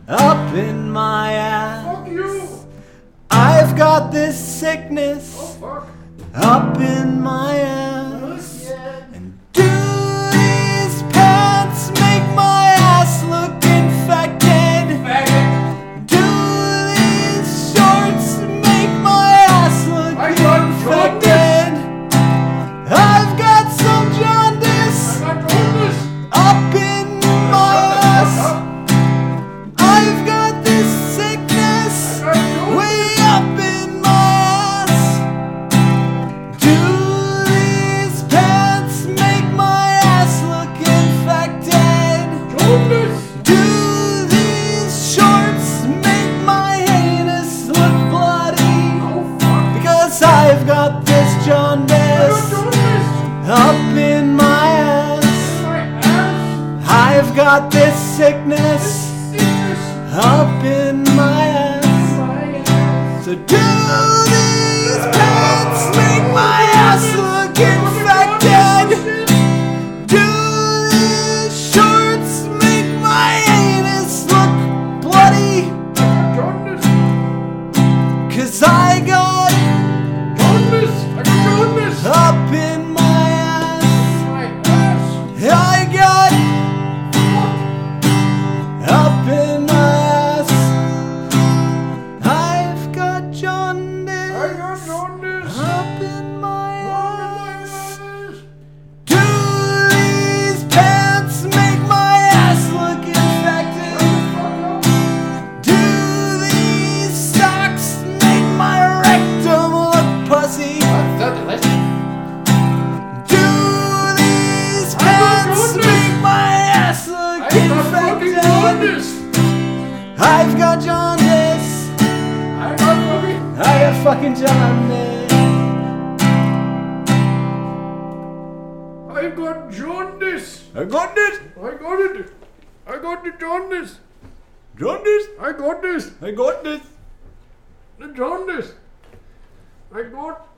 up in my ass. Fuck you! I've got this sickness Oh fuck! up in my ass. Yeah. And do these pants make my ass look infected? Faggot! Do these shorts make my ass look I got infected? I've got some jaundice I got jaundice! up in my ass. I've got this sickness I got jaundice! way up in my ass. Do these pants make my ass look infected? Jaundice! Do these shorts make my anus look bloody? Oh fuck! Because I've got this I got jaundice jaundice! up in my ass. My ass! I've got this sickness Sickness! up in my ass. My ass! So do these pants make my ass look infected? Do these shorts make my anus look bloody? Jaundice! 'Cause I got Jaundice! I got jaundice! up in my ass. My ass! I got up in my ass. I've got jaundice I got jaundice! up in my ass. Jaundice! Do these pants make my ass look infected? Do these socks make my rectum look pussy? That's delicious! Do these I got pants jaundice. make my ass look I got fucking infected? jaundice! I've got jaundice. I got fucking... I got fucking jaundice. I got jaundice! I got it. I got it! I got the jaundice! Jaundice. I got this! I got this. The jaundice! I got